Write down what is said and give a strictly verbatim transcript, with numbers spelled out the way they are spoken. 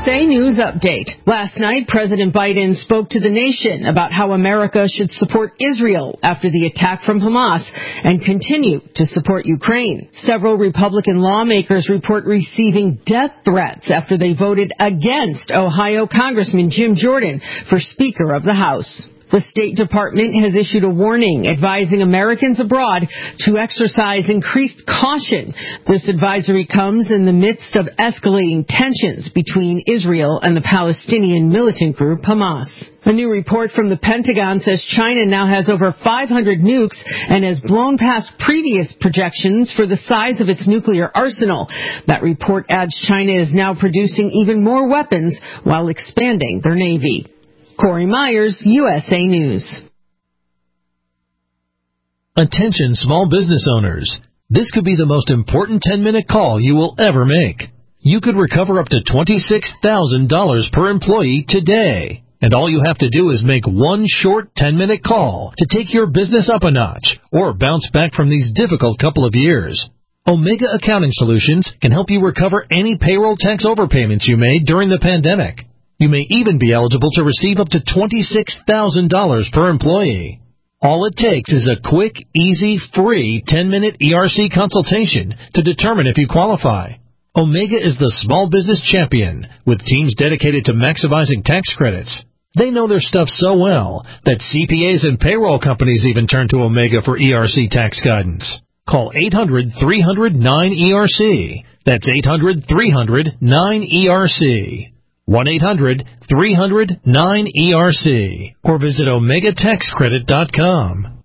A News Update. Last night, President Biden spoke to the nation about how America should support Israel after the attack from Hamas and continue to support Ukraine. Several Republican lawmakers report receiving death threats after they voted against Ohio Congressman Jim Jordan for Speaker of the House. The State Department has issued a warning advising Americans abroad to exercise increased caution. This advisory comes in the midst of escalating tensions between Israel and the Palestinian militant group Hamas. A new report from the Pentagon says China now has over five hundred nukes and has blown past previous projections for the size of its nuclear arsenal. That report adds China is now producing even more weapons while expanding their navy. Corey Myers, U S A News. Attention small business owners. This could be the most important ten-minute call you will ever make. You could recover up to twenty-six thousand dollars per employee today. And all you have to do is make one short ten-minute call to take your business up a notch or bounce back from these difficult couple of years. Omega Accounting Solutions can help you recover any payroll tax overpayments you made during the pandemic. You may even be eligible to receive up to twenty-six thousand dollars per employee. All it takes is a quick, easy, free ten-minute E R C consultation to determine if you qualify. Omega is the small business champion with teams dedicated to maximizing tax credits. They know their stuff so well that C P As and payroll companies even turn to Omega for E R C tax guidance. Call eight hundred, three hundred, nine E R C. That's eight hundred, three hundred, nine E R C. one eight hundred, three hundred, nine E R C or visit omega tax credit dot com.